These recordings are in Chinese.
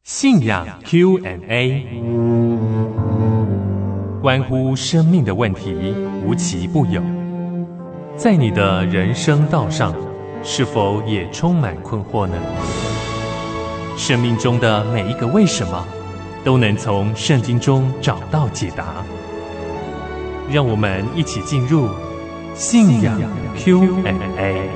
信仰 Q&A， 关乎生命的问题无奇不有。在你的人生道上，是否也充满困惑呢？生命中的每一个为什么，都能从圣经中找到解答。让我们一起进入信仰 Q&A。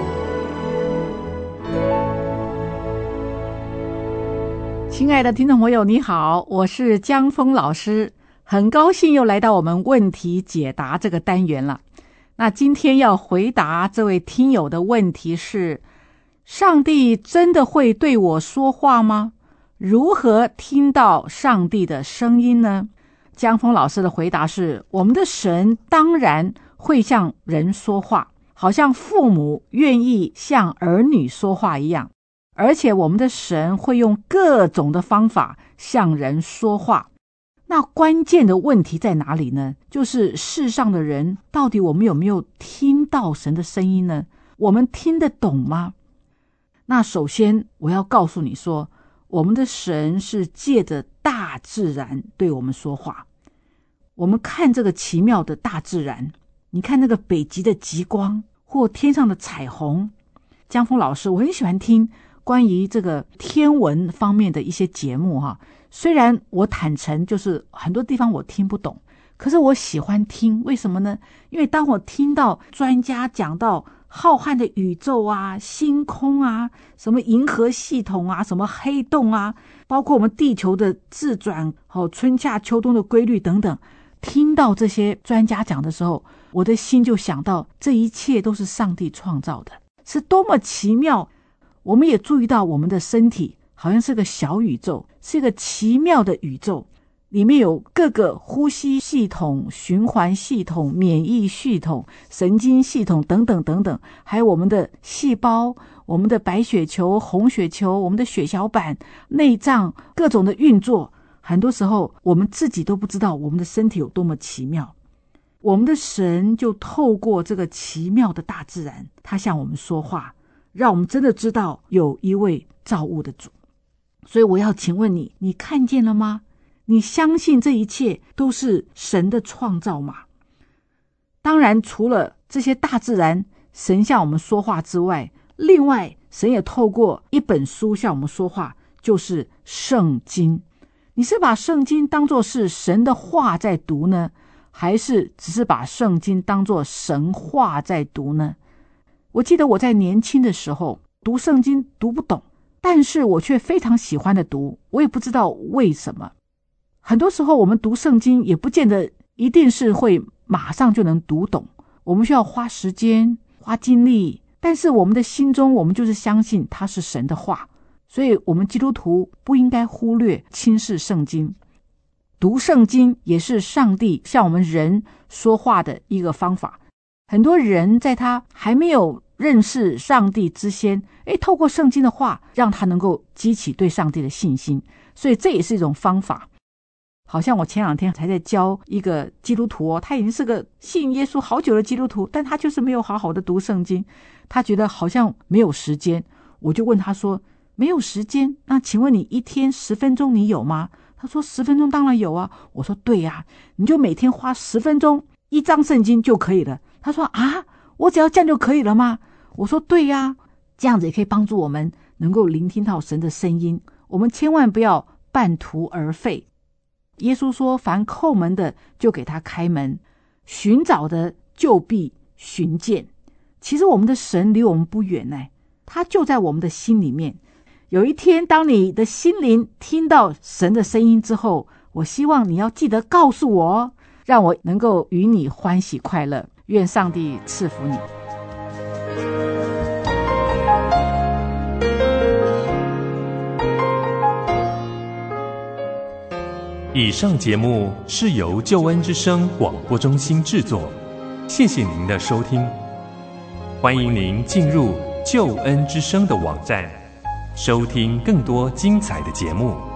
亲爱的听众朋友，你好，我是江峰老师，很高兴又来到我们问题解答这个单元了。那今天要回答这位听友的问题是：上帝真的会对我说话吗？如何听到上帝的声音呢？江峰老师的回答是：我们的神当然会向人说话，好像父母愿意向儿女说话一样。而且我们的神会用各种的方法向人说话。那关键的问题在哪里呢？就是世上的人到底我们有没有听到神的声音呢？我们听得懂吗？那首先我要告诉你说，我们的神是借着大自然对我们说话。我们看这个奇妙的大自然，你看那个北极的极光或天上的彩虹。江峰老师，我很喜欢听关于这个天文方面的一些节目哈，虽然我坦诚就是很多地方我听不懂，可是我喜欢听。为什么呢？因为当我听到专家讲到浩瀚的宇宙啊、星空啊、什么银河系统啊、什么黑洞啊，包括我们地球的自转、春夏秋冬的规律等等，听到这些专家讲的时候，我的心就想到这一切都是上帝创造的，是多么奇妙。我们也注意到我们的身体好像是个小宇宙，是一个奇妙的宇宙，里面有各个呼吸系统、循环系统、免疫系统、神经系统等等等等，还有我们的细胞、我们的白血球、红血球、我们的血小板、内脏各种的运作。很多时候我们自己都不知道我们的身体有多么奇妙。我们的神就透过这个奇妙的大自然，他向我们说话，让我们真的知道有一位造物的主。所以我要请问你，你看见了吗？你相信这一切都是神的创造吗？当然除了这些大自然神向我们说话之外，另外神也透过一本书向我们说话，就是圣经。你是把圣经当作是神的话在读呢，还是只是把圣经当作神话在读呢？我记得我在年轻的时候读圣经读不懂，但是我却非常喜欢的读，我也不知道为什么。很多时候我们读圣经也不见得一定是会马上就能读懂，我们需要花时间花精力，但是我们的心中我们就是相信它是神的话。所以我们基督徒不应该忽略轻视圣经。读圣经也是上帝向我们人说话的一个方法。很多人在他还没有认识上帝之前，透过圣经的话让他能够激起对上帝的信心，所以这也是一种方法。好像我前两天才在教一个基督徒他已经是个信耶稣好久的基督徒，但他就是没有好好的读圣经，他觉得好像没有时间。我就问他说，没有时间，那请问你一天10分钟你有吗？他说10分钟当然有啊。我说对啊，你就每天花10分钟一张圣经就可以了。他说啊，我只要这样就可以了吗？我说对呀，这样子也可以帮助我们能够聆听到神的声音。我们千万不要半途而废。耶稣说，凡叩门的就给他开门，寻找的就必寻见。其实我们的神离我们不远呢，他就在我们的心里面。有一天当你的心灵听到神的声音之后，我希望你要记得告诉我，让我能够与你欢喜快乐。愿上帝赐福你。 以上节目是由救恩之声广播中心制作，谢谢您的收听。欢迎您进入救恩之声的网站，收听更多精彩的节目。